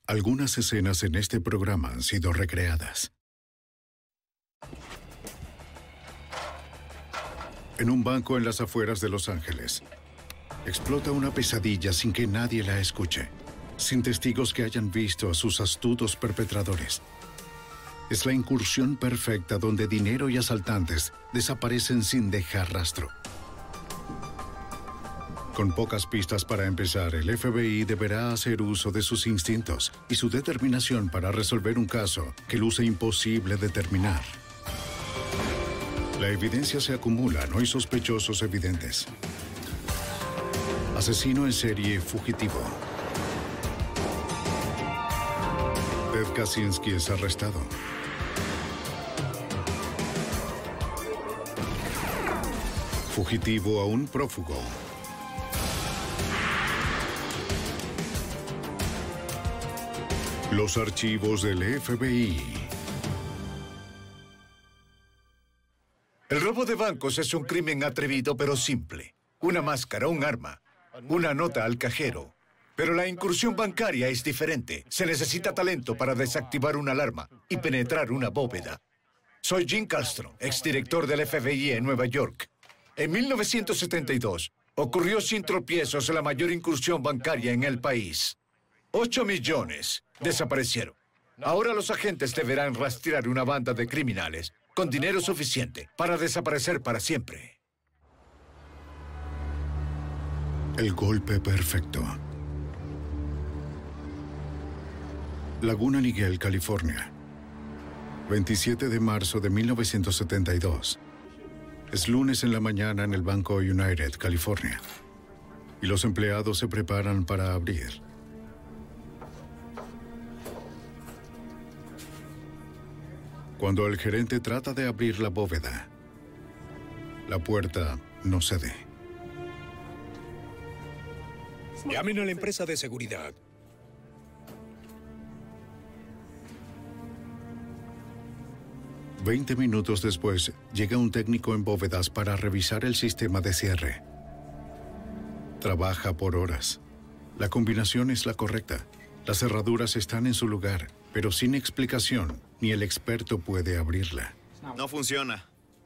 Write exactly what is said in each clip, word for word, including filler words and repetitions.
Algunas escenas en este programa han sido recreadas. En un banco en las afueras de Los Ángeles, explota una pesadilla sin que nadie la escuche, sin testigos que hayan visto a sus astutos perpetradores. Es la incursión perfecta donde dinero y asaltantes desaparecen sin dejar rastro. Con pocas pistas para empezar, el F B I deberá hacer uso de sus instintos y su determinación para resolver un caso que luce imposible determinar. La evidencia se acumula, no hay sospechosos evidentes. Asesino en serie fugitivo. Ted Kaczynski es arrestado. Fugitivo aún prófugo. Los archivos del F B I. El robo de bancos es un crimen atrevido pero simple. Una máscara, un arma, una nota al cajero. Pero la incursión bancaria es diferente. Se necesita talento para desactivar una alarma y penetrar una bóveda. Soy Jim Castro, exdirector del F B I en Nueva York. En mil novecientos setenta y dos ocurrió sin tropiezos la mayor incursión bancaria en el país. Ocho millones desaparecieron. Ahora los agentes deberán rastrear una banda de criminales con dinero suficiente para desaparecer para siempre. El golpe perfecto. Laguna Niguel, California. veintisiete de marzo de mil novecientos setenta y dos. Es lunes en la mañana en el Banco United, California. Y los empleados se preparan para abrir. Cuando el gerente trata de abrir la bóveda, la puerta no cede. Llamen a la empresa de seguridad. Veinte minutos después, llega un técnico en bóvedas para revisar el sistema de cierre. Trabaja por horas. La combinación es la correcta. Las cerraduras están en su lugar, pero sin explicación, ni el experto puede abrirla. No funciona.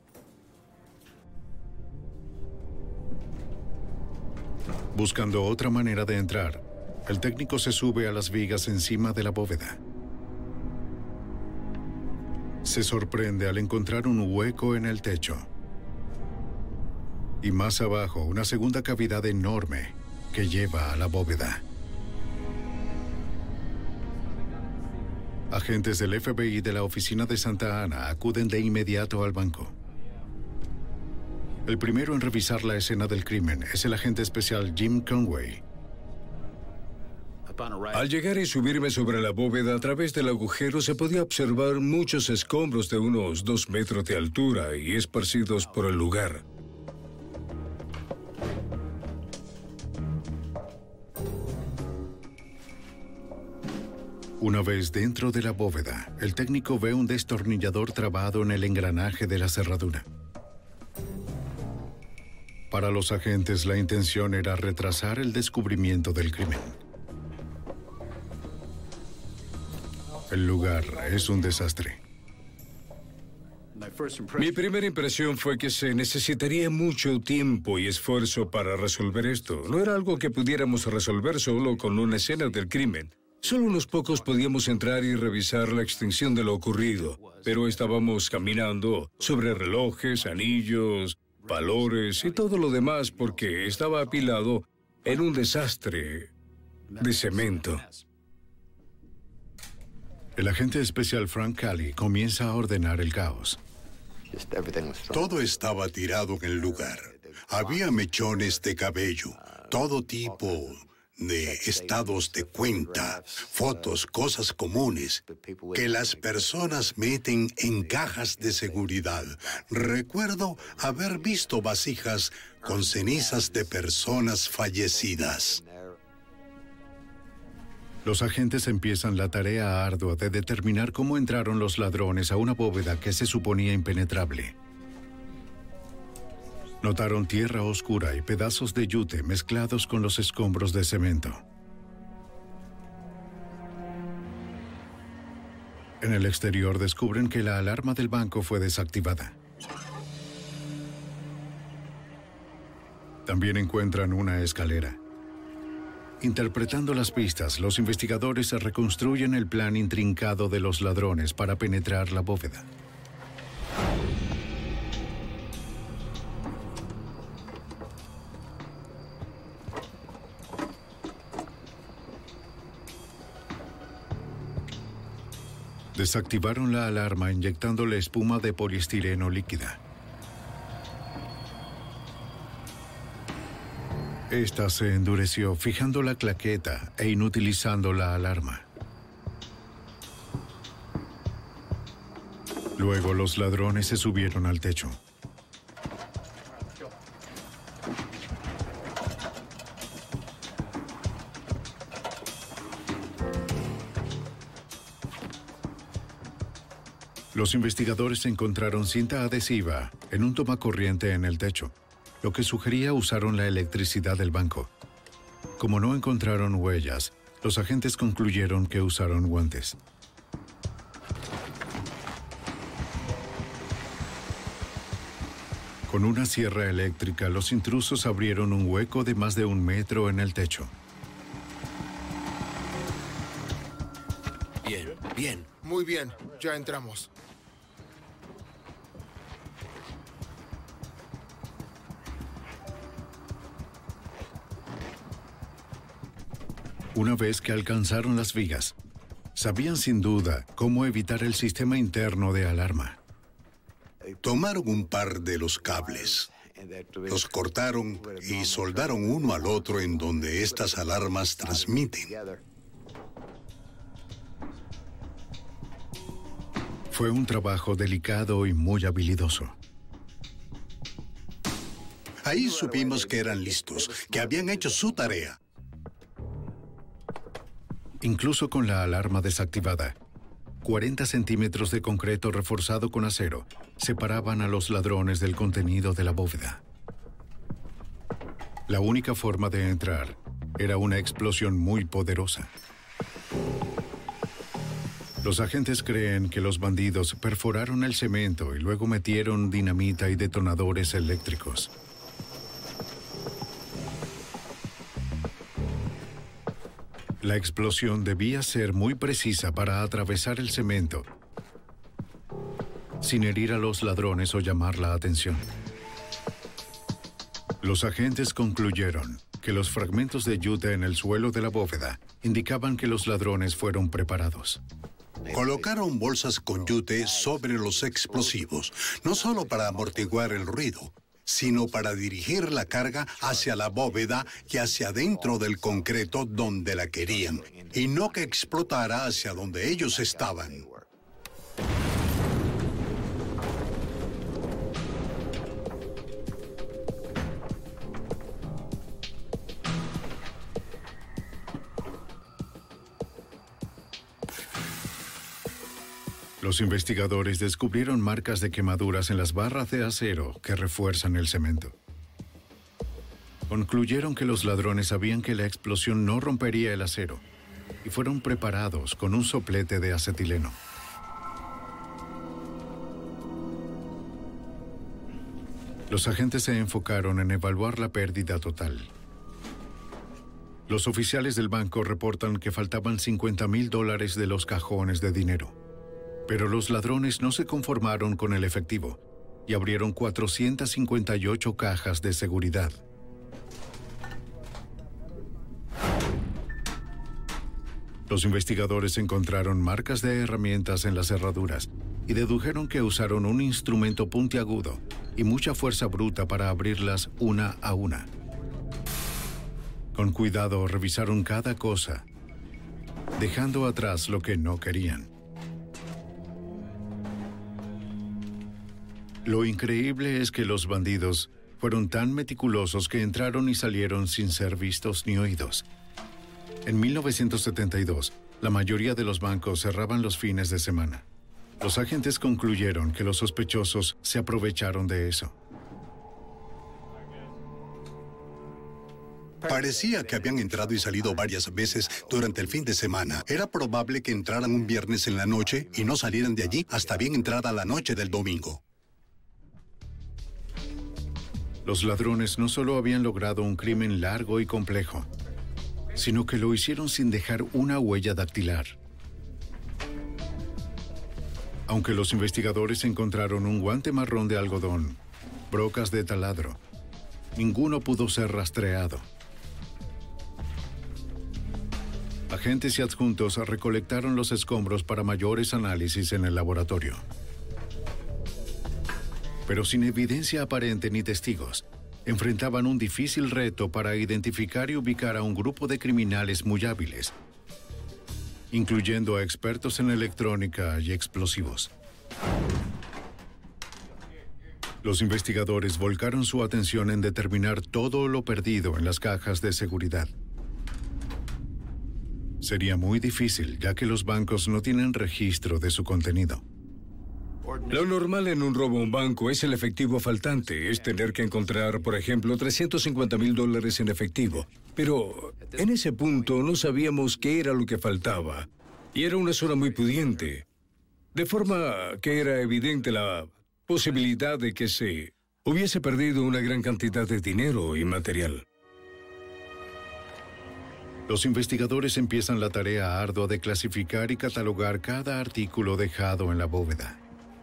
Buscando otra manera de entrar, el técnico se sube a las vigas encima de la bóveda. Se sorprende al encontrar un hueco en el techo. Y más abajo, una segunda cavidad enorme que lleva a la bóveda. Agentes del F B I de la oficina de Santa Ana acuden de inmediato al banco. El primero en revisar la escena del crimen es el agente especial Jim Conway. Al llegar y subirme sobre la bóveda, a través del agujero se podía observar muchos escombros de unos dos metros de altura y esparcidos por el lugar. Una vez dentro de la bóveda, el técnico ve un destornillador trabado en el engranaje de la cerradura. Para los agentes, la intención era retrasar el descubrimiento del crimen. El lugar es un desastre. Mi primera impresión fue que se necesitaría mucho tiempo y esfuerzo para resolver esto. No era algo que pudiéramos resolver solo con una escena del crimen. Solo unos pocos podíamos entrar y revisar la extensión de lo ocurrido, pero estábamos caminando sobre relojes, anillos, valores y todo lo demás porque estaba apilado en un desastre de cemento. El agente especial Frank Cali comienza a ordenar el caos. Todo estaba tirado en el lugar. Había mechones de cabello, todo tipo de estados de cuenta, fotos, cosas comunes que las personas meten en cajas de seguridad. Recuerdo haber visto vasijas con cenizas de personas fallecidas. Los agentes empiezan la tarea ardua de determinar cómo entraron los ladrones a una bóveda que se suponía impenetrable. Notaron tierra oscura y pedazos de yute mezclados con los escombros de cemento. En el exterior descubren que la alarma del banco fue desactivada. También encuentran una escalera. Interpretando las pistas, los investigadores reconstruyen el plan intrincado de los ladrones para penetrar la bóveda. Desactivaron la alarma inyectándole espuma de poliestireno líquida. Esta se endureció fijando la claqueta e inutilizando la alarma. Luego los ladrones se subieron al techo. Los investigadores encontraron cinta adhesiva en un tomacorriente en el techo, lo que sugería usaron la electricidad del banco. Como no encontraron huellas, los agentes concluyeron que usaron guantes. Con una sierra eléctrica, los intrusos abrieron un hueco de más de un metro en el techo. Bien, bien. Muy bien, ya entramos. Una vez que alcanzaron las vigas, sabían sin duda cómo evitar el sistema interno de alarma. Tomaron un par de los cables, los cortaron y soldaron uno al otro en donde estas alarmas transmiten. Fue un trabajo delicado y muy habilidoso. Ahí supimos que eran listos, que habían hecho su tarea. Incluso con la alarma desactivada, cuarenta centímetros de concreto reforzado con acero separaban a los ladrones del contenido de la bóveda. La única forma de entrar era una explosión muy poderosa. Los agentes creen que los bandidos perforaron el cemento y luego metieron dinamita y detonadores eléctricos. La explosión debía ser muy precisa para atravesar el cemento, sin herir a los ladrones o llamar la atención. Los agentes concluyeron que los fragmentos de yute en el suelo de la bóveda indicaban que los ladrones fueron preparados. Colocaron bolsas con yute sobre los explosivos, no solo para amortiguar el ruido, sino para dirigir la carga hacia la bóveda y hacia adentro del concreto donde la querían, y no que explotara hacia donde ellos estaban. Los investigadores descubrieron marcas de quemaduras en las barras de acero que refuerzan el cemento. Concluyeron que los ladrones sabían que la explosión no rompería el acero y fueron preparados con un soplete de acetileno. Los agentes se enfocaron en evaluar la pérdida total. Los oficiales del banco reportan que faltaban cincuenta mil dólares de los cajones de dinero. Pero los ladrones no se conformaron con el efectivo y abrieron cuatrocientas cincuenta y ocho cajas de seguridad. Los investigadores encontraron marcas de herramientas en las cerraduras y dedujeron que usaron un instrumento puntiagudo y mucha fuerza bruta para abrirlas una a una. Con cuidado revisaron cada cosa, dejando atrás lo que no querían. Lo increíble es que los bandidos fueron tan meticulosos que entraron y salieron sin ser vistos ni oídos. En mil novecientos setenta y dos, la mayoría de los bancos cerraban los fines de semana. Los agentes concluyeron que los sospechosos se aprovecharon de eso. Parecía que habían entrado y salido varias veces durante el fin de semana. Era probable que entraran un viernes en la noche y no salieran de allí hasta bien entrada la noche del domingo. Los ladrones no solo habían logrado un crimen largo y complejo, sino que lo hicieron sin dejar una huella dactilar. Aunque los investigadores encontraron un guante marrón de algodón, brocas de taladro, ninguno pudo ser rastreado. Agentes y adjuntos recolectaron los escombros para mayores análisis en el laboratorio. Pero sin evidencia aparente ni testigos, enfrentaban un difícil reto para identificar y ubicar a un grupo de criminales muy hábiles, incluyendo a expertos en electrónica y explosivos. Los investigadores volcaron su atención en determinar todo lo perdido en las cajas de seguridad. Sería muy difícil, ya que los bancos no tienen registro de su contenido. Lo normal en un robo a un banco es el efectivo faltante, es tener que encontrar, por ejemplo, trescientos cincuenta mil dólares en efectivo. Pero en ese punto no sabíamos qué era lo que faltaba, y era una zona muy pudiente, de forma que era evidente la posibilidad de que se hubiese perdido una gran cantidad de dinero y material. Los investigadores empiezan la tarea ardua de clasificar y catalogar cada artículo dejado en la bóveda.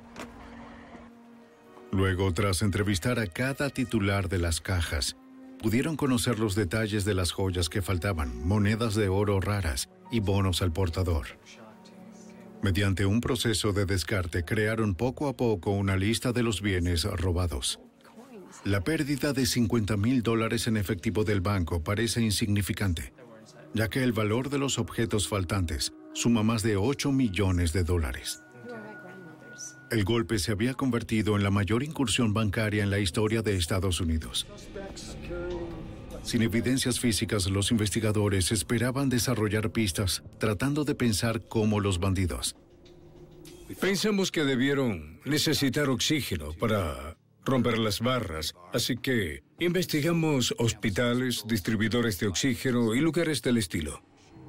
Luego, tras entrevistar a cada titular de las cajas, pudieron conocer los detalles de las joyas que faltaban, monedas de oro raras y bonos al portador. Mediante un proceso de descarte, crearon poco a poco una lista de los bienes robados. La pérdida de cincuenta mil dólares en efectivo del banco parece insignificante, ya que el valor de los objetos faltantes suma más de ocho millones de dólares. El golpe se había convertido en la mayor incursión bancaria en la historia de Estados Unidos. Sin evidencias físicas, los investigadores esperaban desarrollar pistas, tratando de pensar como los bandidos. Pensamos que debieron necesitar oxígeno para romper las barras, así que investigamos hospitales, distribuidores de oxígeno y lugares del estilo.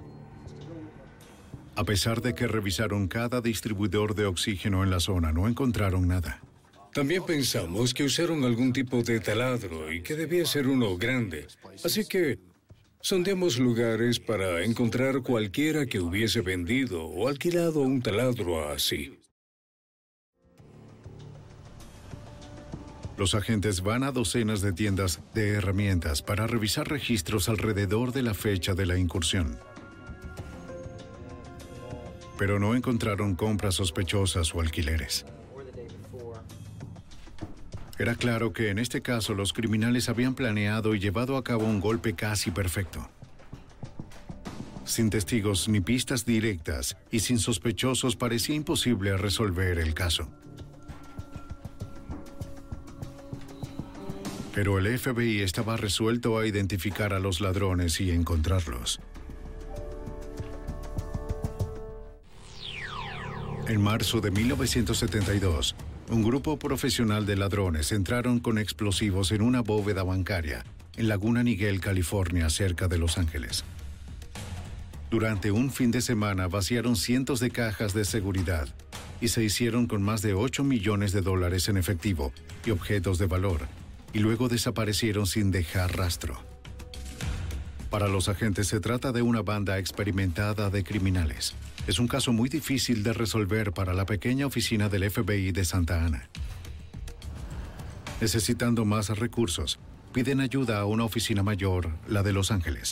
A pesar de que revisaron cada distribuidor de oxígeno en la zona, no encontraron nada. También pensamos que usaron algún tipo de taladro y que debía ser uno grande. Así que sondeamos lugares para encontrar cualquiera que hubiese vendido o alquilado un taladro así. Los agentes van a docenas de tiendas de herramientas para revisar registros alrededor de la fecha de la incursión. Pero no encontraron compras sospechosas o alquileres. Era claro que en este caso los criminales habían planeado y llevado a cabo un golpe casi perfecto. Sin testigos ni pistas directas y sin sospechosos, parecía imposible resolver el caso. Pero el F B I estaba resuelto a identificar a los ladrones y encontrarlos. En marzo de mil novecientos setenta y dos, un grupo profesional de ladrones entraron con explosivos en una bóveda bancaria en Laguna Niguel, California, cerca de Los Ángeles. Durante un fin de semana vaciaron cientos de cajas de seguridad y se hicieron con más de ocho millones de dólares en efectivo y objetos de valor, y luego desaparecieron sin dejar rastro. Para los agentes se trata de una banda experimentada de criminales. Es un caso muy difícil de resolver para la pequeña oficina del F B I de Santa Ana. Necesitando más recursos, piden ayuda a una oficina mayor, la de Los Ángeles.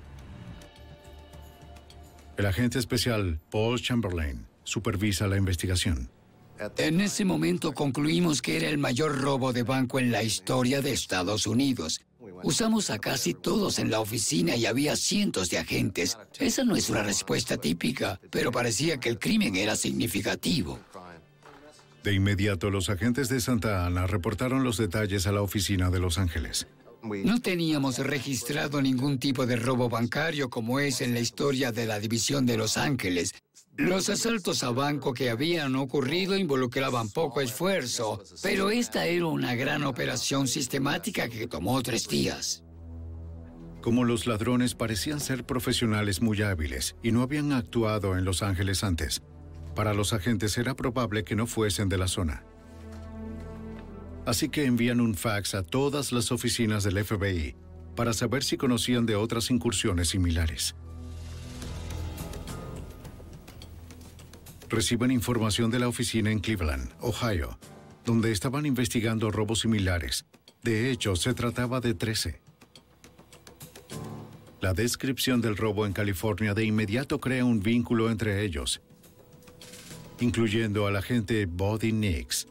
El agente especial Paul Chamberlain supervisa la investigación. En ese momento concluimos que era el mayor robo de banco en la historia de Estados Unidos. Usamos a casi todos en la oficina y había cientos de agentes. Esa no es una respuesta típica, pero parecía que el crimen era significativo. De inmediato, los agentes de Santa Ana reportaron los detalles a la oficina de Los Ángeles. No teníamos registrado ningún tipo de robo bancario como es en la historia de la división de Los Ángeles. Los asaltos a banco que habían ocurrido involucraban poco esfuerzo, pero esta era una gran operación sistemática que tomó tres días. Como los ladrones parecían ser profesionales muy hábiles y no habían actuado en Los Ángeles antes, para los agentes era probable que no fuesen de la zona. Así que envían un fax a todas las oficinas del F B I para saber si conocían de otras incursiones similares. Reciben información de la oficina en Cleveland, Ohio, donde estaban investigando robos similares. De hecho, se trataba de trece. La descripción del robo en California de inmediato crea un vínculo entre ellos, incluyendo al agente Buddy Nix.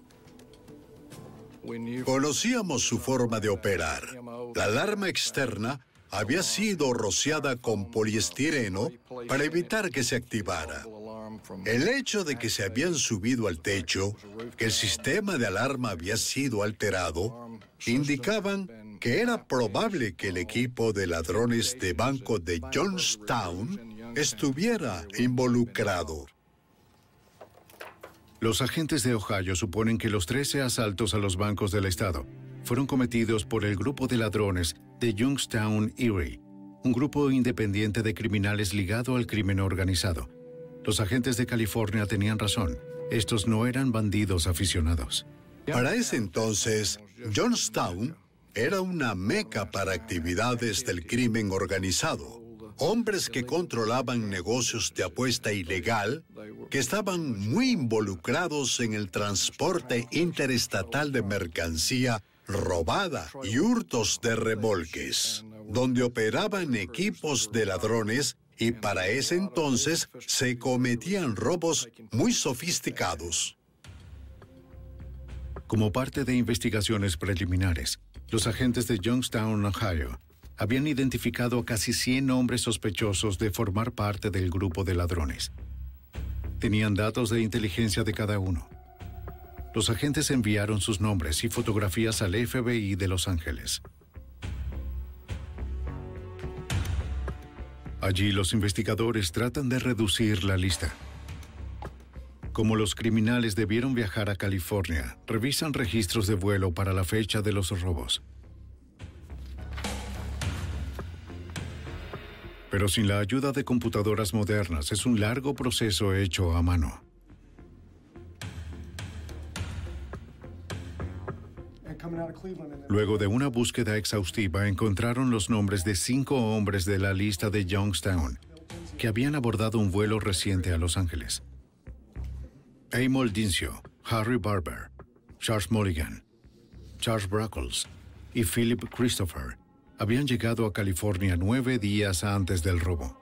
Conocíamos su forma de operar. La alarma externa había sido rociada con poliestireno para evitar que se activara. El hecho de que se habían subido al techo, que el sistema de alarma había sido alterado, indicaban que era probable que el equipo de ladrones de banco de Johnstown estuviera involucrado. Los agentes de Ohio suponen que los trece asaltos a los bancos del estado fueron cometidos por el grupo de ladrones de Youngstown, Erie, un grupo independiente de criminales ligado al crimen organizado. Los agentes de California tenían razón. Estos no eran bandidos aficionados. Para ese entonces, Johnstown era una meca para actividades del crimen organizado. Hombres que controlaban negocios de apuesta ilegal, que estaban muy involucrados en el transporte interestatal de mercancía robada y hurtos de remolques, donde operaban equipos de ladrones y para ese entonces se cometían robos muy sofisticados. Como parte de investigaciones preliminares, los agentes de Youngstown, Ohio, habían identificado a casi cien hombres sospechosos de formar parte del grupo de ladrones. Tenían datos de inteligencia de cada uno. Los agentes enviaron sus nombres y fotografías al F B I de Los Ángeles. Allí los investigadores tratan de reducir la lista. Como los criminales debieron viajar a California, revisan registros de vuelo para la fecha de los robos. Pero sin la ayuda de computadoras modernas, es un largo proceso hecho a mano. Luego de una búsqueda exhaustiva, encontraron los nombres de cinco hombres de la lista de Youngstown que habían abordado un vuelo reciente a Los Ángeles. Emil Dincio, Harry Barber, Charles Mulligan, Charles Brockles y Philip Christopher habían llegado a California nueve días antes del robo.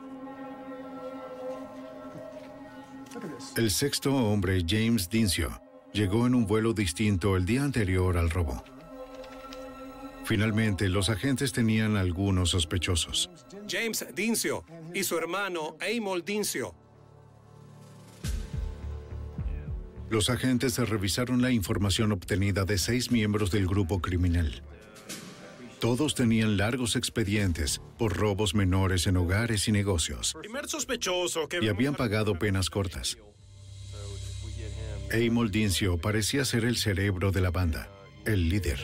El sexto hombre, James Dincio, llegó en un vuelo distinto el día anterior al robo. Finalmente, los agentes tenían algunos sospechosos. James Dincio y su hermano Emil Dincio. Los agentes revisaron la información obtenida de seis miembros del grupo criminal. Todos tenían largos expedientes por robos menores en hogares y negocios. Primer sospechoso que y habían pagado penas cortas. Emil Dincio parecía ser el cerebro de la banda, el líder.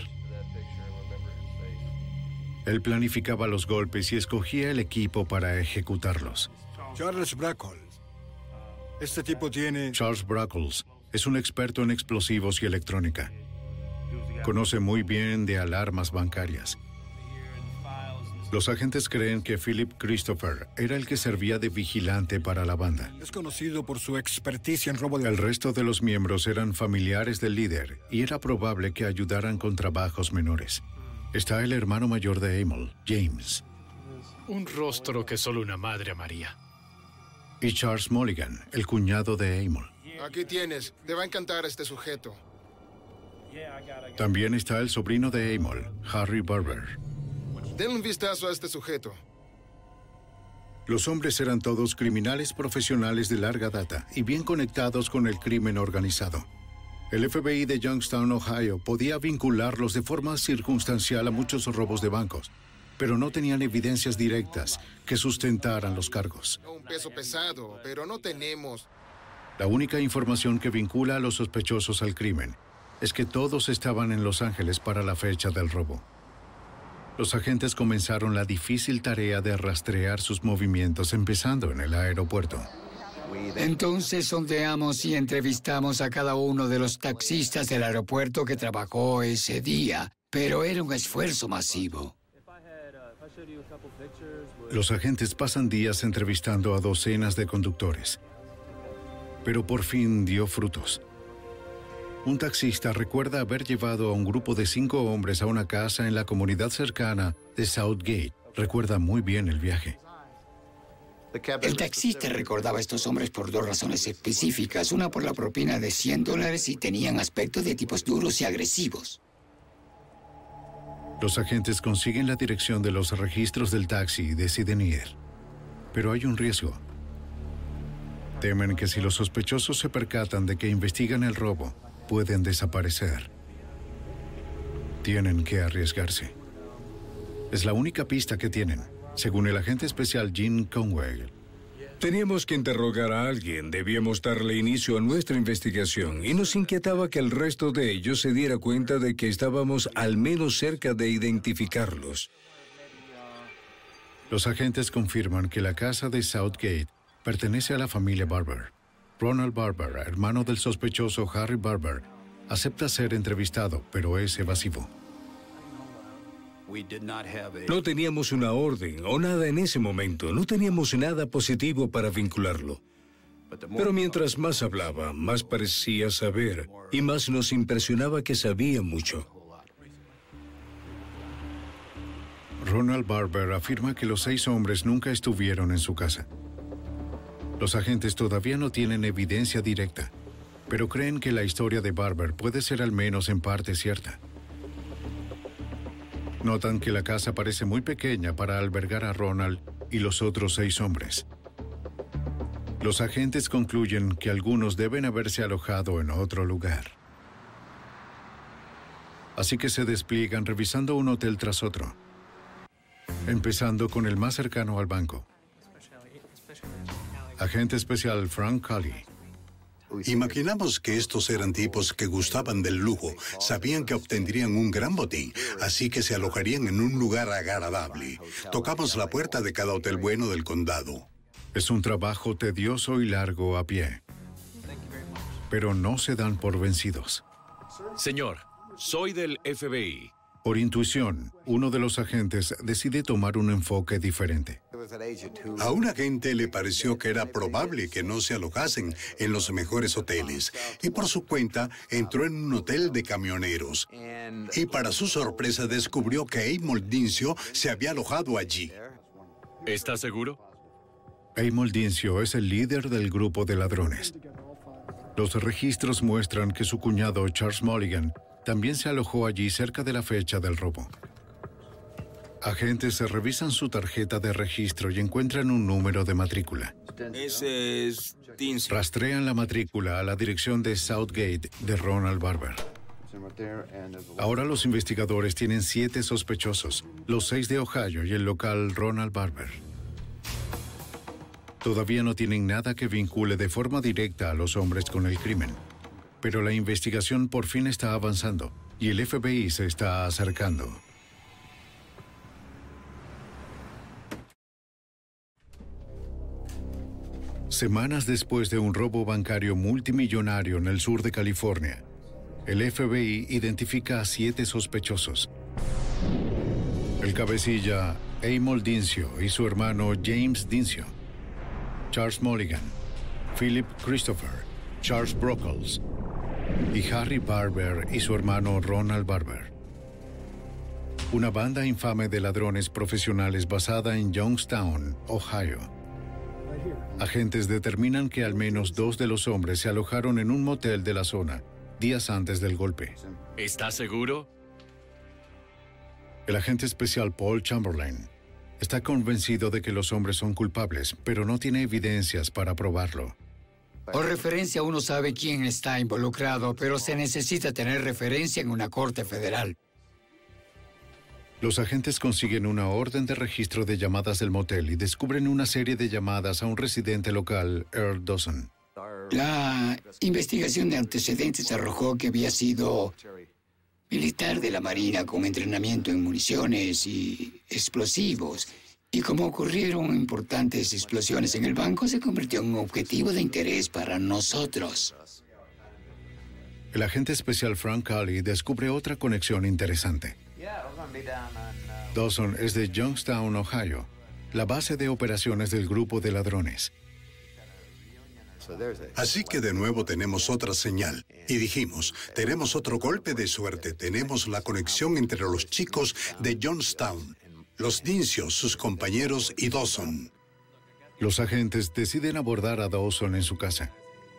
Él planificaba los golpes y escogía el equipo para ejecutarlos. Charles Brockles. Este tipo tiene... Charles Brockles es un experto en explosivos y electrónica. Conoce muy bien de alarmas bancarias. Los agentes creen que Philip Christopher era el que servía de vigilante para la banda. Es conocido por su experticia en robo de... El resto de los miembros eran familiares del líder y era probable que ayudaran con trabajos menores. Está el hermano mayor de Emil, James. Un rostro que solo una madre amaría. Y Charles Mulligan, el cuñado de Emil. Aquí tienes. Te va a encantar este sujeto. También está el sobrino de Emil, Harry Barber. Den un vistazo a este sujeto. Los hombres eran todos criminales profesionales de larga data y bien conectados con el crimen organizado. El F B I de Youngstown, Ohio, podía vincularlos de forma circunstancial a muchos robos de bancos, pero no tenían evidencias directas que sustentaran los cargos. Un peso pesado, pero no tenemos... La única información que vincula a los sospechosos al crimen es que todos estaban en Los Ángeles para la fecha del robo. Los agentes comenzaron la difícil tarea de rastrear sus movimientos, empezando en el aeropuerto. Entonces sondeamos y entrevistamos a cada uno de los taxistas del aeropuerto que trabajó ese día, pero era un esfuerzo masivo. Los agentes pasan días entrevistando a docenas de conductores, pero por fin dio frutos. Un taxista recuerda haber llevado a un grupo de cinco hombres a una casa en la comunidad cercana de Southgate. Recuerda muy bien el viaje. El taxista recordaba a estos hombres por dos razones específicas. Una por la propina de cien dólares y tenían aspecto de tipos duros y agresivos. Los agentes consiguen la dirección de los registros del taxi y deciden ir. Pero hay un riesgo. Temen que si los sospechosos se percatan de que investigan el robo, pueden desaparecer. Tienen que arriesgarse. Es la única pista que tienen, según el agente especial Gene Conway. Teníamos que interrogar a alguien, debíamos darle inicio a nuestra investigación y nos inquietaba que el resto de ellos se diera cuenta de que estábamos al menos cerca de identificarlos. Los agentes confirman que la casa de Southgate pertenece a la familia Barber. Ronald Barber, hermano del sospechoso Harry Barber, acepta ser entrevistado, pero es evasivo. No teníamos una orden o nada en ese momento, no teníamos nada positivo para vincularlo. Pero mientras más hablaba, más parecía saber y más nos impresionaba que sabía mucho. Ronald Barber afirma que los seis hombres nunca estuvieron en su casa. Los agentes todavía no tienen evidencia directa, pero creen que la historia de Barber puede ser al menos en parte cierta. Notan que la casa parece muy pequeña para albergar a Ronald y los otros seis hombres. Los agentes concluyen que algunos deben haberse alojado en otro lugar. Así que se despliegan revisando un hotel tras otro, empezando con el más cercano al banco. Agente especial Frank Cully. Imaginamos que estos eran tipos que gustaban del lujo, sabían que obtendrían un gran botín, así que se alojarían en un lugar agradable. Tocamos la puerta de cada hotel bueno del condado. Es un trabajo tedioso y largo a pie, pero no se dan por vencidos. Señor, soy del F B I. Por intuición, uno de los agentes decide tomar un enfoque diferente. A un agente le pareció que era probable que no se alojasen en los mejores hoteles, y por su cuenta entró en un hotel de camioneros. Y para su sorpresa descubrió que Amol Dincio se había alojado allí. ¿Está seguro? Amol Dincio es el líder del grupo de ladrones. Los registros muestran que su cuñado Charles Mulligan también se alojó allí cerca de la fecha del robo. Agentes revisan su tarjeta de registro y encuentran un número de matrícula. Ese es Dincio. Rastrean la matrícula a la dirección de Southgate de Ronald Barber. Ahora los investigadores tienen siete sospechosos, los seis de Ohio y el local Ronald Barber. Todavía no tienen nada que vincule de forma directa a los hombres con el crimen. Pero la investigación por fin está avanzando y el F B I se está acercando. Semanas después de un robo bancario multimillonario en el sur de California, el F B I identifica a siete sospechosos. El cabecilla Amol Dincio y su hermano James Dincio, Charles Mulligan, Philip Christopher, Charles Brockles y Harry Barber y su hermano Ronald Barber. Una banda infame de ladrones profesionales basada en Youngstown, Ohio. Agentes determinan que al menos dos de los hombres se alojaron en un motel de la zona días antes del golpe. ¿Está seguro? El agente especial Paul Chamberlain está convencido de que los hombres son culpables, pero no tiene evidencias para probarlo. Por referencia uno sabe quién está involucrado, pero se necesita tener referencia en una corte federal. Los agentes consiguen una orden de registro de llamadas del motel y descubren una serie de llamadas a un residente local, Earl Dawson. La investigación de antecedentes arrojó que había sido militar de la Marina con entrenamiento en municiones y explosivos. Y como ocurrieron importantes explosiones en el banco, se convirtió en un objetivo de interés para nosotros. El agente especial Frank Cali descubre otra conexión interesante. Dawson es de Youngstown, Ohio, la base de operaciones del grupo de ladrones. Así que de nuevo tenemos otra señal. Y dijimos, tenemos otro golpe de suerte. Tenemos la conexión entre los chicos de Youngstown, los Dincios, sus compañeros y Dawson. Los agentes deciden abordar a Dawson en su casa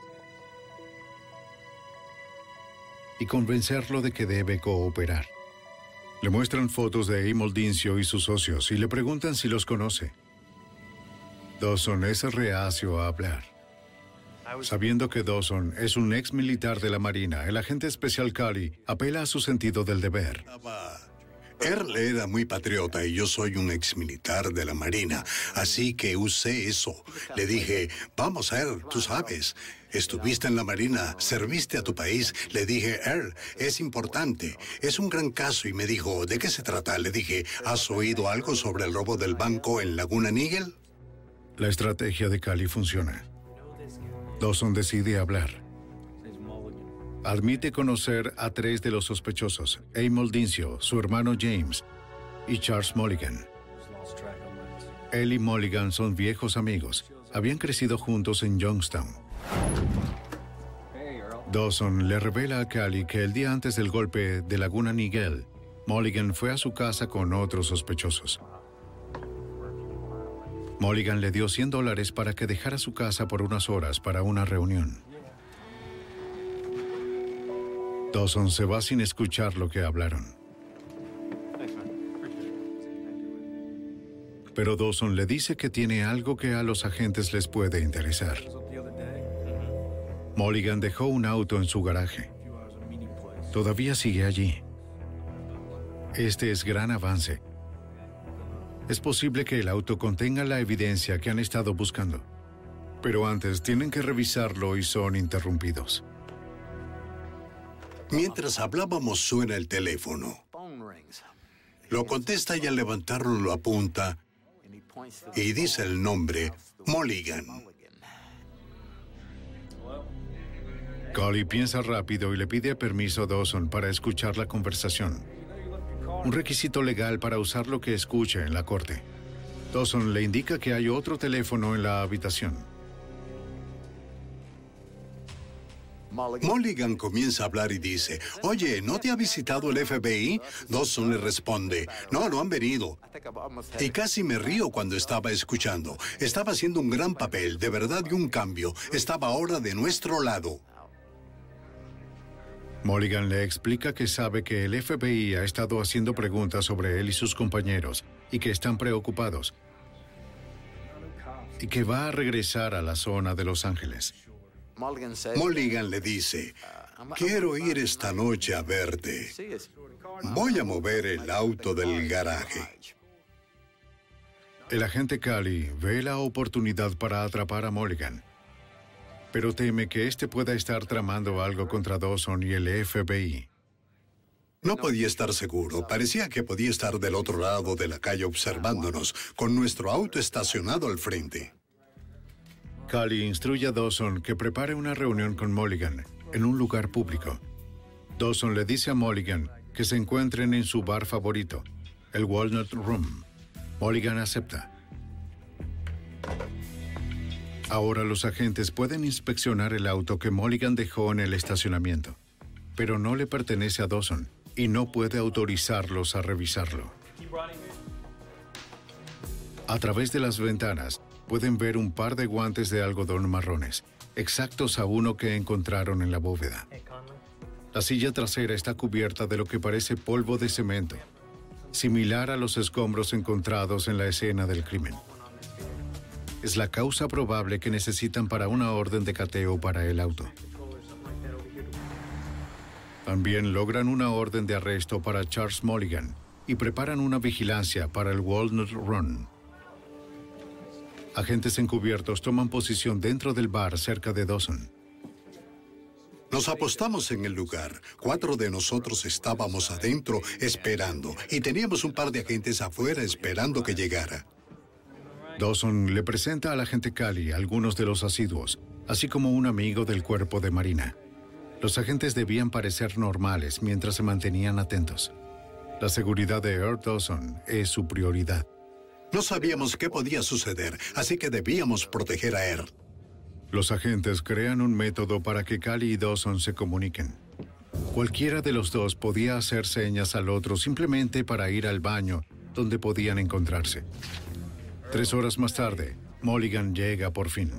y convencerlo de que debe cooperar. Le muestran fotos de Emil Dincio y sus socios y le preguntan si los conoce. Dawson es reacio a hablar. Sabiendo que Dawson es un ex militar de la Marina, el agente especial Cali apela a su sentido del deber. Earl era muy patriota y yo soy un ex militar de la Marina, así que usé eso. Le dije, vamos, Earl, tú sabes, estuviste en la Marina, serviste a tu país. Le dije, Earl, es importante, es un gran caso. Y me dijo, ¿de qué se trata? Le dije, ¿has oído algo sobre el robo del banco en Laguna Niguel? La estrategia de Cali funciona. Dawson decide hablar. Admite conocer a tres de los sospechosos, Emil Dincio, su hermano James y Charles Mulligan. Él y Mulligan son viejos amigos. Habían crecido juntos en Youngstown. Dawson le revela a Cali que el día antes del golpe de Laguna Niguel, Mulligan fue a su casa con otros sospechosos. Mulligan le dio cien dólares para que dejara su casa por unas horas para una reunión. Dawson se va sin escuchar lo que hablaron. Pero Dawson le dice que tiene algo que a los agentes les puede interesar. Mulligan dejó un auto en su garaje. Todavía sigue allí. Este es gran avance. Es posible que el auto contenga la evidencia que han estado buscando. Pero antes tienen que revisarlo y son interrumpidos. Mientras hablábamos suena el teléfono. Lo contesta y al levantarlo lo apunta y dice el nombre, Mulligan. Cali piensa rápido y le pide permiso a Dawson para escuchar la conversación. Un requisito legal para usar lo que escuche en la corte. Dawson le indica que hay otro teléfono en la habitación. Mulligan comienza a hablar y dice, oye, ¿no te ha visitado el F B I? Dawson le responde, no, no han venido. Y casi me río cuando estaba escuchando. Estaba haciendo un gran papel, de verdad, y un cambio. Estaba ahora de nuestro lado. Mulligan le explica que sabe que el F B I ha estado haciendo preguntas sobre él y sus compañeros y que están preocupados. Y que va a regresar a la zona de Los Ángeles. Mulligan le dice, quiero ir esta noche a verte. Voy a mover el auto del garaje. El agente Cali ve la oportunidad para atrapar a Mulligan, pero teme que éste pueda estar tramando algo contra Dawson y el F B I. No podía estar seguro. Parecía que podía estar del otro lado de la calle observándonos, con nuestro auto estacionado al frente. Cali instruye a Dawson que prepare una reunión con Mulligan en un lugar público. Dawson le dice a Mulligan que se encuentren en su bar favorito, el Walnut Room. Mulligan acepta. Ahora los agentes pueden inspeccionar el auto que Mulligan dejó en el estacionamiento, pero no le pertenece a Dawson y no puede autorizarlos a revisarlo. A través de las ventanas pueden ver un par de guantes de algodón marrones, exactos a uno que encontraron en la bóveda. La silla trasera está cubierta de lo que parece polvo de cemento, similar a los escombros encontrados en la escena del crimen. Es la causa probable que necesitan para una orden de cateo para el auto. También logran una orden de arresto para Charles Mulligan y preparan una vigilancia para el Walnut Run. Agentes encubiertos toman posición dentro del bar cerca de Dawson. Nos apostamos en el lugar. Cuatro de nosotros estábamos adentro esperando y teníamos un par de agentes afuera esperando que llegara. Dawson le presenta al agente Cali a algunos de los asiduos, así como un amigo del cuerpo de marina. Los agentes debían parecer normales mientras se mantenían atentos. La seguridad de Earl Dawson es su prioridad. No sabíamos qué podía suceder, así que debíamos proteger a Earl. Los agentes crean un método para que Cali y Dawson se comuniquen. Cualquiera de los dos podía hacer señas al otro simplemente para ir al baño, donde podían encontrarse. Tres horas más tarde, Mulligan llega por fin.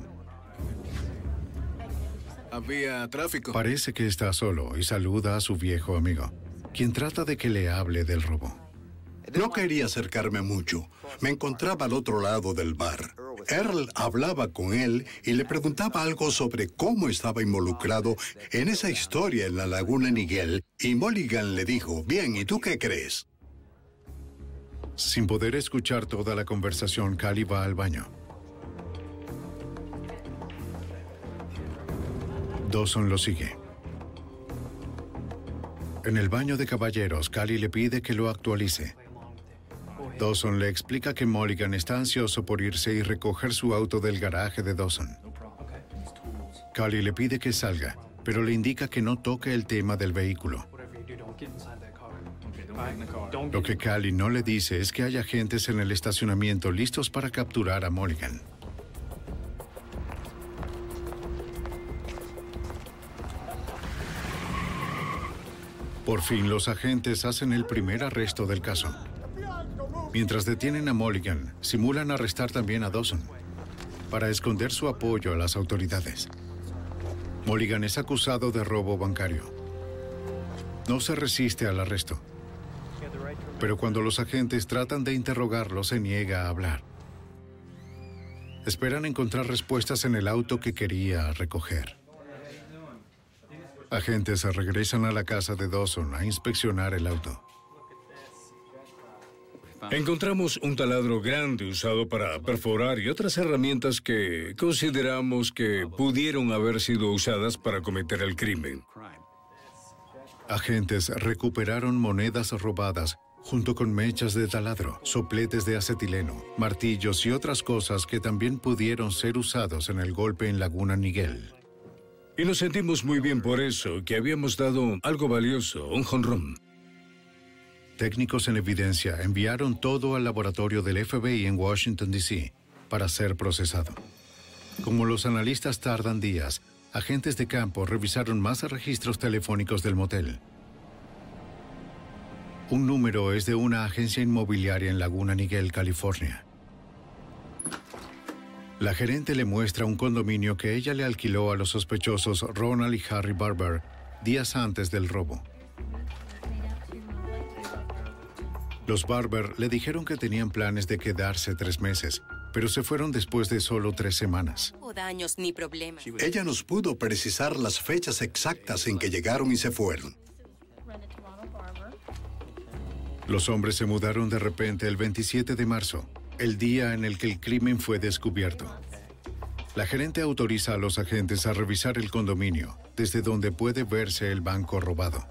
Había tráfico. Parece que está solo y saluda a su viejo amigo, quien trata de que le hable del robo. No quería acercarme mucho. Me encontraba al otro lado del bar. Earl hablaba con él y le preguntaba algo sobre cómo estaba involucrado en esa historia en la laguna Niguel, y Mulligan le dijo, bien, ¿y tú qué crees? Sin poder escuchar toda la conversación, Cali va al baño. Dawson lo sigue. En el baño de caballeros, Cali le pide que lo actualice. Dawson le explica que Mulligan está ansioso por irse y recoger su auto del garaje de Dawson. Cali le pide que salga, pero le indica que no toque el tema del vehículo. Lo que Cali no le dice es que hay agentes en el estacionamiento listos para capturar a Mulligan. Por fin, los agentes hacen el primer arresto del caso. Mientras detienen a Mulligan, simulan arrestar también a Dawson, para esconder su apoyo a las autoridades. Mulligan es acusado de robo bancario. No se resiste al arresto, pero cuando los agentes tratan de interrogarlo, se niega a hablar. Esperan encontrar respuestas en el auto que quería recoger. Agentes regresan a la casa de Dawson a inspeccionar el auto. Encontramos un taladro grande usado para perforar y otras herramientas que consideramos que pudieron haber sido usadas para cometer el crimen. Agentes recuperaron monedas robadas junto con mechas de taladro, sopletes de acetileno, martillos y otras cosas que también pudieron ser usados en el golpe en Laguna Niguel. Y nos sentimos muy bien por eso, que habíamos dado algo valioso, un jonrón. Técnicos en evidencia enviaron todo al laboratorio del F B I en Washington, D C para ser procesado. Como los analistas tardan días, agentes de campo revisaron más registros telefónicos del motel. Un número es de una agencia inmobiliaria en Laguna Niguel, California. La gerente le muestra un condominio que ella le alquiló a los sospechosos Ronald y Harry Barber días antes del robo. Los Barber le dijeron que tenían planes de quedarse tres meses, pero se fueron después de solo tres semanas. No daños ni problemas. Ella nos pudo precisar las fechas exactas en que llegaron y se fueron. Los hombres se mudaron de repente el veintisiete de marzo, el día en el que el crimen fue descubierto. La gerente autoriza a los agentes a revisar el condominio, desde donde puede verse el banco robado.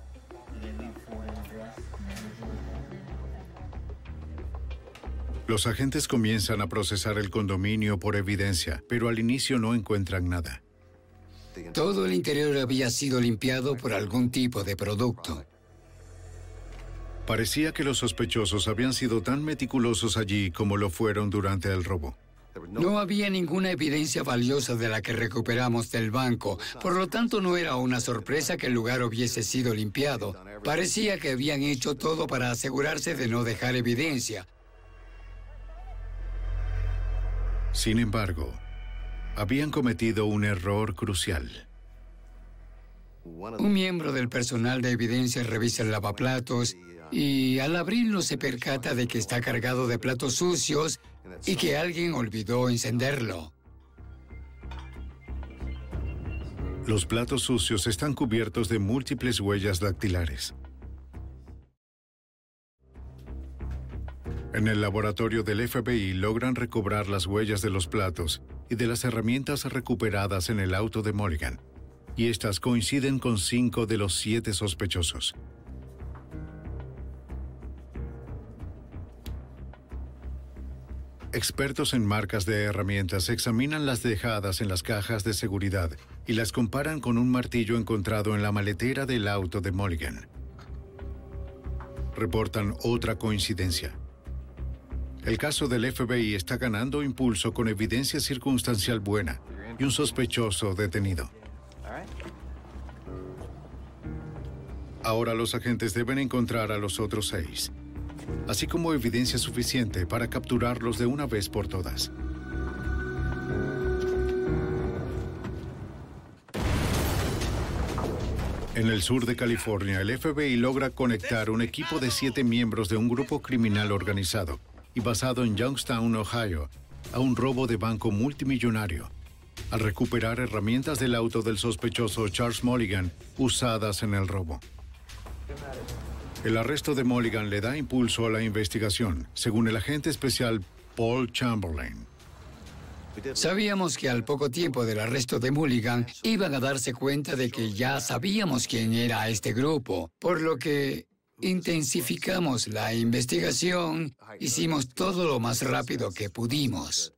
Los agentes comienzan a procesar el condominio por evidencia, pero al inicio no encuentran nada. Todo el interior había sido limpiado por algún tipo de producto. Parecía que los sospechosos habían sido tan meticulosos allí como lo fueron durante el robo. No había ninguna evidencia valiosa de la que recuperamos del banco, por lo tanto no era una sorpresa que el lugar hubiese sido limpiado. Parecía que habían hecho todo para asegurarse de no dejar evidencia. Sin embargo, habían cometido un error crucial. Un miembro del personal de evidencia revisa el lavaplatos y al abrirlo se percata de que está cargado de platos sucios y que alguien olvidó encenderlo. Los platos sucios están cubiertos de múltiples huellas dactilares. En el laboratorio del F B I logran recobrar las huellas de los platos y de las herramientas recuperadas en el auto de Mulligan, y estas coinciden con cinco de los siete sospechosos. Expertos en marcas de herramientas examinan las dejadas en las cajas de seguridad y las comparan con un martillo encontrado en la maletera del auto de Mulligan. Reportan otra coincidencia. El caso del F B I está ganando impulso con evidencia circunstancial buena y un sospechoso detenido. Ahora los agentes deben encontrar a los otros seis, así como evidencia suficiente para capturarlos de una vez por todas. En el sur de California, el F B I logra conectar un equipo de siete miembros de un grupo criminal organizado y basado en Youngstown, Ohio, a un robo de banco multimillonario, al recuperar herramientas del auto del sospechoso Charles Mulligan usadas en el robo. El arresto de Mulligan le da impulso a la investigación, según el agente especial Paul Chamberlain. Sabíamos que al poco tiempo del arresto de Mulligan iban a darse cuenta de que ya sabíamos quién era este grupo, por lo que intensificamos la investigación, hicimos todo lo más rápido que pudimos.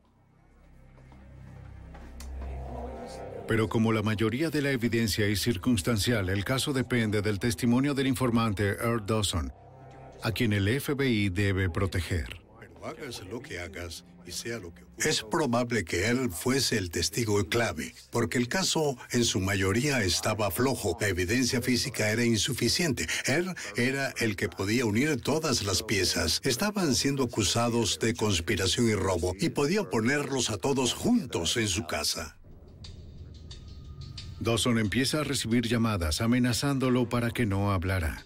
Pero como la mayoría de la evidencia es circunstancial, el caso depende del testimonio del informante Earl Dawson, a quien el F B I debe proteger. Pero hagas lo que hagas y sea lo que ocurra. Es probable que él fuese el testigo clave, porque el caso en su mayoría estaba flojo. La evidencia física era insuficiente. Él era el que podía unir todas las piezas. Estaban siendo acusados de conspiración y robo, y podía ponerlos a todos juntos en su casa. Dawson empieza a recibir llamadas amenazándolo para que no hablara.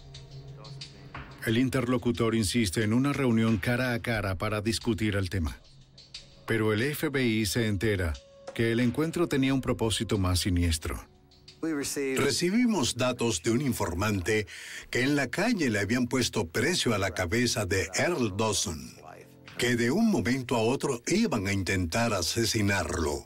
El interlocutor insiste en una reunión cara a cara para discutir el tema. Pero el F B I se entera que el encuentro tenía un propósito más siniestro. Recibimos datos de un informante que en la calle le habían puesto precio a la cabeza de Earl Dawson, que de un momento a otro iban a intentar asesinarlo.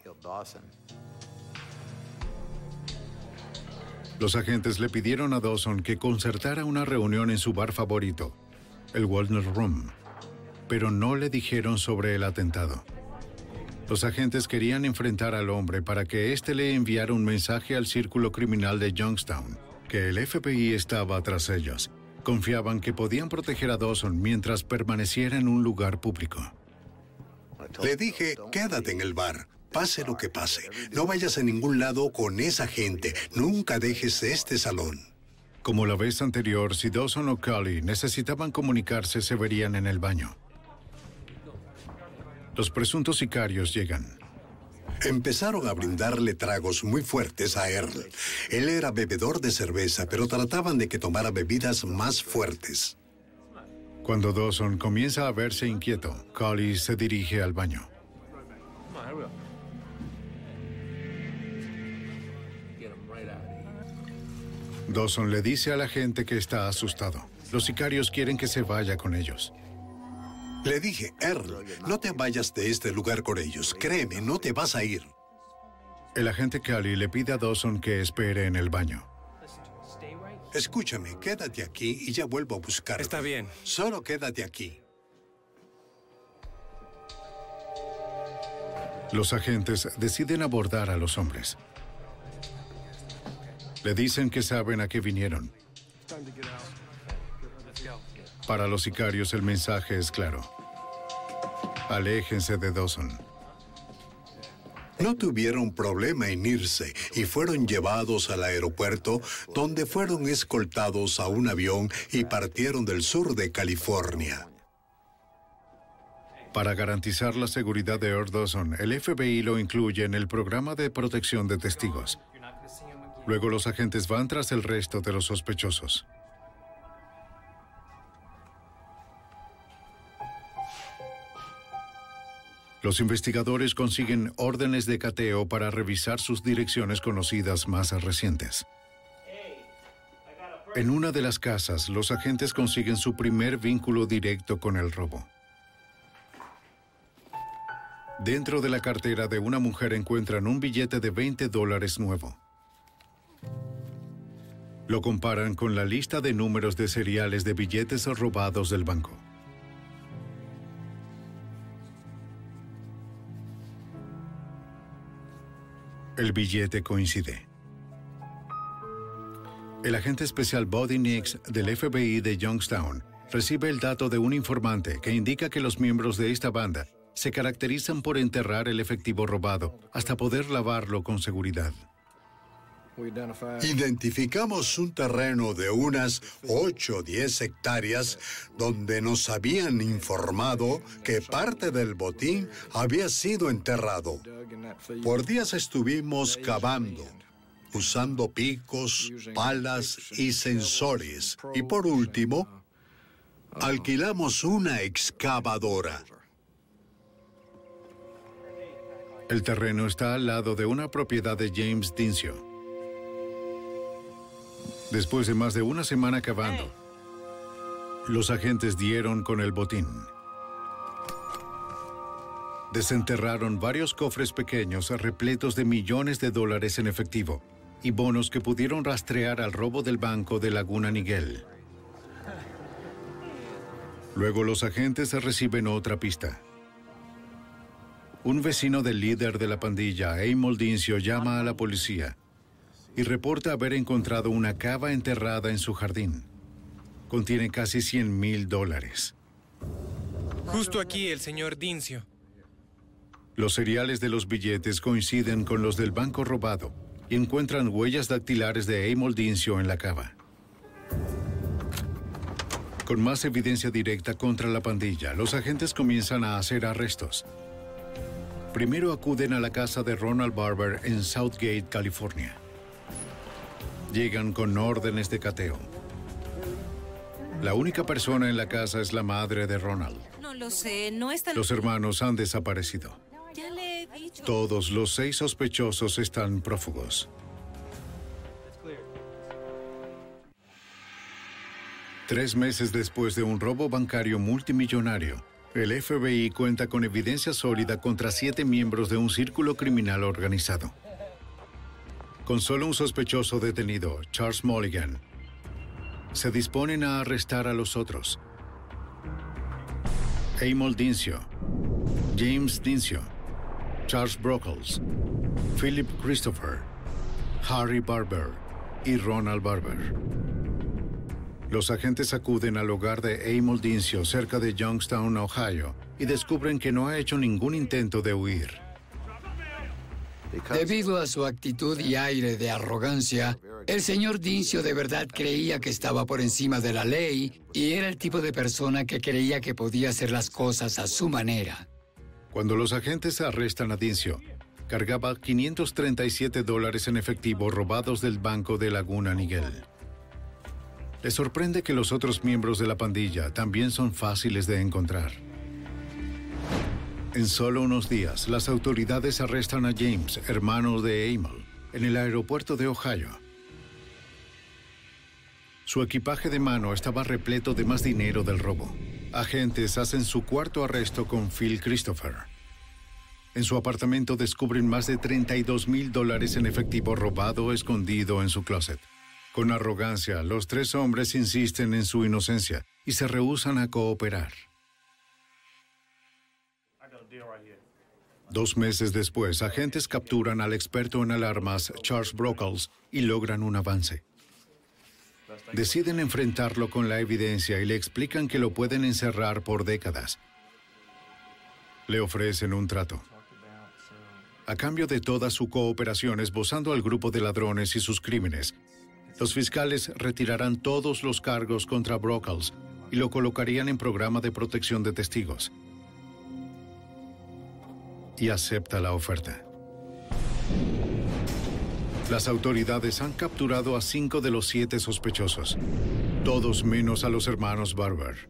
Los agentes le pidieron a Dawson que concertara una reunión en su bar favorito, el Walnut Room, pero no le dijeron sobre el atentado. Los agentes querían enfrentar al hombre para que éste le enviara un mensaje al círculo criminal de Youngstown, que el F B I estaba tras ellos. Confiaban que podían proteger a Dawson mientras permaneciera en un lugar público. Le dije, quédate en el bar. Pase lo que pase, no vayas a ningún lado con esa gente. Nunca dejes este salón. Como la vez anterior, si Dawson o Cully necesitaban comunicarse, se verían en el baño. Los presuntos sicarios llegan. Empezaron a brindarle tragos muy fuertes a Earl. Él era bebedor de cerveza, pero trataban de que tomara bebidas más fuertes. Cuando Dawson comienza a verse inquieto, Cully se dirige al baño. Dawson le dice a la gente que está asustado. Los sicarios quieren que se vaya con ellos. Le dije, Earl, no te vayas de este lugar con ellos. Créeme, no te vas a ir. El agente Cully le pide a Dawson que espere en el baño. Escúchame, quédate aquí y ya vuelvo a buscarte. Está bien. Solo quédate aquí. Los agentes deciden abordar a los hombres. Le dicen que saben a qué vinieron. Para los sicarios el mensaje es claro. Aléjense de Dawson. No tuvieron problema en irse y fueron llevados al aeropuerto, donde fueron escoltados a un avión y partieron del sur de California. Para garantizar la seguridad de Earl Dawson, el F B I lo incluye en el programa de protección de testigos. Luego los agentes van tras el resto de los sospechosos. Los investigadores consiguen órdenes de cateo para revisar sus direcciones conocidas más recientes. En una de las casas, los agentes consiguen su primer vínculo directo con el robo. Dentro de la cartera de una mujer encuentran un billete de veinte dólares nuevo. Lo comparan con la lista de números de seriales de billetes robados del banco. El billete coincide. El agente especial Buddy Nix del F B I de Youngstown recibe el dato de un informante que indica que los miembros de esta banda se caracterizan por enterrar el efectivo robado hasta poder lavarlo con seguridad. Identificamos un terreno de unas ocho o diez hectáreas donde nos habían informado que parte del botín había sido enterrado. Por días estuvimos cavando, usando picos, palas y sensores. Y por último, alquilamos una excavadora. El terreno está al lado de una propiedad de James Dincio. Después de más de una semana cavando, los agentes dieron con el botín. Desenterraron varios cofres pequeños repletos de millones de dólares en efectivo y bonos que pudieron rastrear al robo del banco de Laguna Niguel. Luego los agentes reciben otra pista. Un vecino del líder de la pandilla, Amol Dincio, llama a la policía y reporta haber encontrado una cava enterrada en su jardín. Contiene casi cien mil dólares. Justo aquí el señor Dincio. Los seriales de los billetes coinciden con los del banco robado y encuentran huellas dactilares de Amol Dincio en la cava. Con más evidencia directa contra la pandilla, los agentes comienzan a hacer arrestos. Primero acuden a la casa de Ronald Barber en Southgate, California. Llegan con órdenes de cateo. La única persona en la casa es la madre de Ronald. No lo sé, no está... Los hermanos han desaparecido. Ya le he dicho. Todos los seis sospechosos están prófugos. Tres meses después de un robo bancario multimillonario, el F B I cuenta con evidencia sólida contra siete miembros de un círculo criminal organizado. Con solo un sospechoso detenido, Charles Mulligan, se disponen a arrestar a los otros. Amol Dincio, James Dincio, Charles Brockles, Philip Christopher, Harry Barber y Ronald Barber. Los agentes acuden al hogar de Amol Dincio cerca de Youngstown, Ohio, y descubren que no ha hecho ningún intento de huir. Debido a su actitud y aire de arrogancia, el señor Dincio de verdad creía que estaba por encima de la ley y era el tipo de persona que creía que podía hacer las cosas a su manera. Cuando los agentes arrestan a Dincio, cargaba quinientos treinta y siete dólares en efectivo robados del banco de Laguna Niguel. Les sorprende que los otros miembros de la pandilla también son fáciles de encontrar. En solo unos días, las autoridades arrestan a James, hermano de Amol, en el aeropuerto de Ohio. Su equipaje de mano estaba repleto de más dinero del robo. Agentes hacen su cuarto arresto con Phil Christopher. En su apartamento descubren más de treinta y dos mil dólares en efectivo robado escondido en su closet. Con arrogancia, los tres hombres insisten en su inocencia y se rehúsan a cooperar. Dos meses después, agentes capturan al experto en alarmas Charles Brockles y logran un avance. Deciden enfrentarlo con la evidencia y le explican que lo pueden encerrar por décadas. Le ofrecen un trato. A cambio de toda su cooperación esbozando al grupo de ladrones y sus crímenes, los fiscales retirarán todos los cargos contra Brockles y lo colocarían en programa de protección de testigos. Y acepta la oferta. Las autoridades han capturado a cinco de los siete sospechosos, todos menos a los hermanos Barber.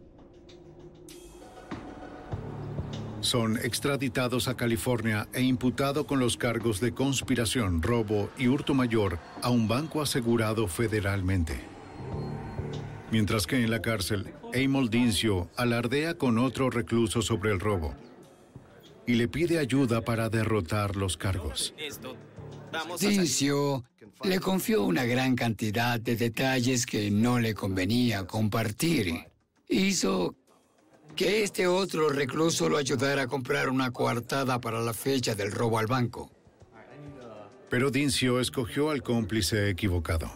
Son extraditados a California e imputados con los cargos de conspiración, robo y hurto mayor a un banco asegurado federalmente. Mientras que en la cárcel, Amol Dincio alardea con otro recluso sobre el robo y le pide ayuda para derrotar los cargos. Dincio le confió una gran cantidad de detalles que no le convenía compartir. Hizo que este otro recluso lo ayudara a comprar una coartada para la fecha del robo al banco. Pero Dincio escogió al cómplice equivocado.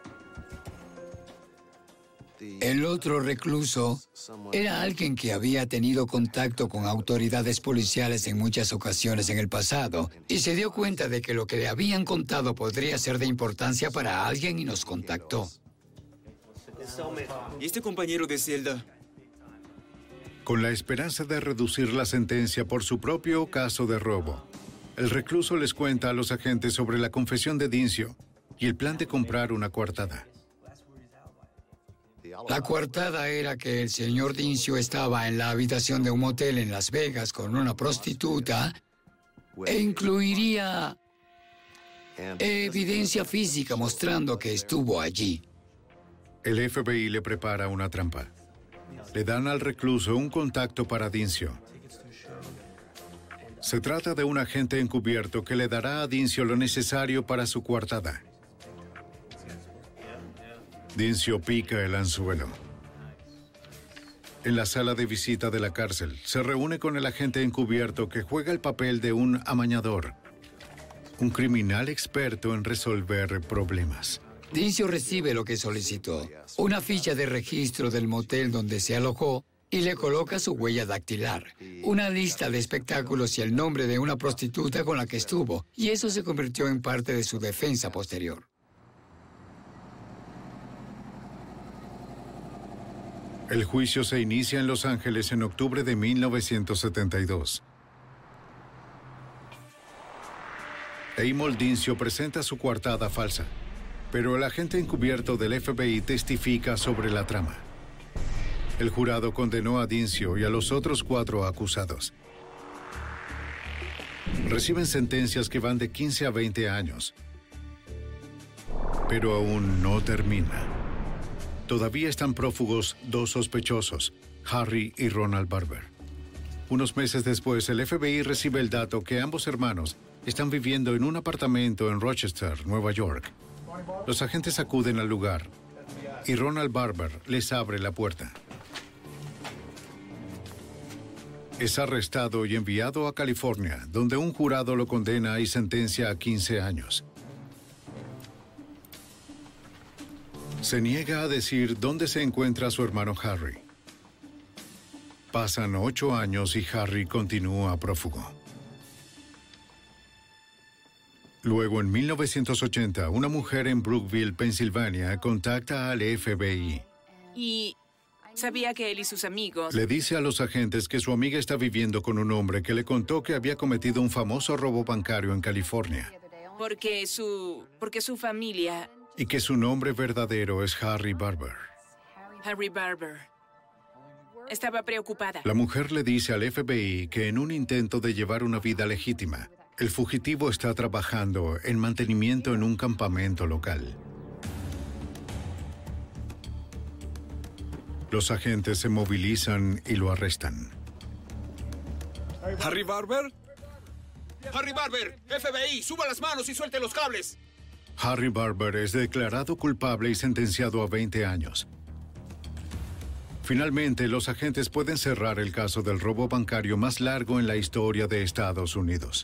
El otro recluso era alguien que había tenido contacto con autoridades policiales en muchas ocasiones en el pasado y se dio cuenta de que lo que le habían contado podría ser de importancia para alguien y nos contactó. ¿Y este compañero de celda? Con la esperanza de reducir la sentencia por su propio caso de robo, el recluso les cuenta a los agentes sobre la confesión de Dincio y el plan de comprar una coartada. La coartada era que el señor Dincio estaba en la habitación de un motel en Las Vegas con una prostituta e incluiría evidencia física mostrando que estuvo allí. El F B I le prepara una trampa. Le dan al recluso un contacto para Dincio. Se trata de un agente encubierto que le dará a Dincio lo necesario para su coartada. Dincio pica el anzuelo. En la sala de visita de la cárcel, se reúne con el agente encubierto que juega el papel de un amañador, un criminal experto en resolver problemas. Dincio recibe lo que solicitó, una ficha de registro del motel donde se alojó y le coloca su huella dactilar, una lista de espectáculos y el nombre de una prostituta con la que estuvo, y eso se convirtió en parte de su defensa posterior. El juicio se inicia en Los Ángeles en octubre de mil novecientos setenta y dos. Amol Dincio presenta su coartada falsa, pero el agente encubierto del F B I testifica sobre la trama. El jurado condenó a Dincio y a los otros cuatro acusados. Reciben sentencias que van de quince a veinte años. Pero aún no termina. Todavía están prófugos dos sospechosos, Harry y Ronald Barber. Unos meses después, el F B I recibe el dato que ambos hermanos están viviendo en un apartamento en Rochester, Nueva York. Los agentes acuden al lugar y Ronald Barber les abre la puerta. Es arrestado y enviado a California, donde un jurado lo condena y sentencia a quince años. Se niega a decir dónde se encuentra su hermano Harry. Pasan ocho años y Harry continúa prófugo. Luego, en mil novecientos ochenta, una mujer en Brookville, Pensilvania, contacta al F B I. Y sabía que él y sus amigos... Le dice a los agentes que su amiga está viviendo con un hombre que le contó que había cometido un famoso robo bancario en California. Porque su... porque su familia... Y que su nombre verdadero es Harry Barber. Harry Barber. Estaba preocupada. La mujer le dice al F B I que en un intento de llevar una vida legítima, el fugitivo está trabajando en mantenimiento en un campamento local. Los agentes se movilizan y lo arrestan. ¿Harry Barber? ¡Harry Barber! ¡F B I! ¡Suba las manos y suelte los cables! Harry Barber es declarado culpable y sentenciado a veinte años. Finalmente, los agentes pueden cerrar el caso del robo bancario más largo en la historia de Estados Unidos.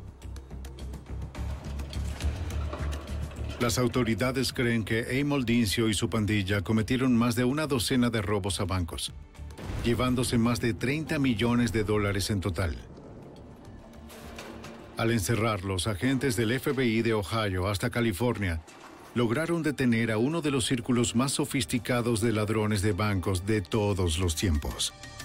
Las autoridades creen que Amol Dincio y su pandilla cometieron más de una docena de robos a bancos, llevándose más de treinta millones de dólares en total. Al encerrarlos, agentes del F B I de Ohio hasta California lograron detener a uno de los círculos más sofisticados de ladrones de bancos de todos los tiempos.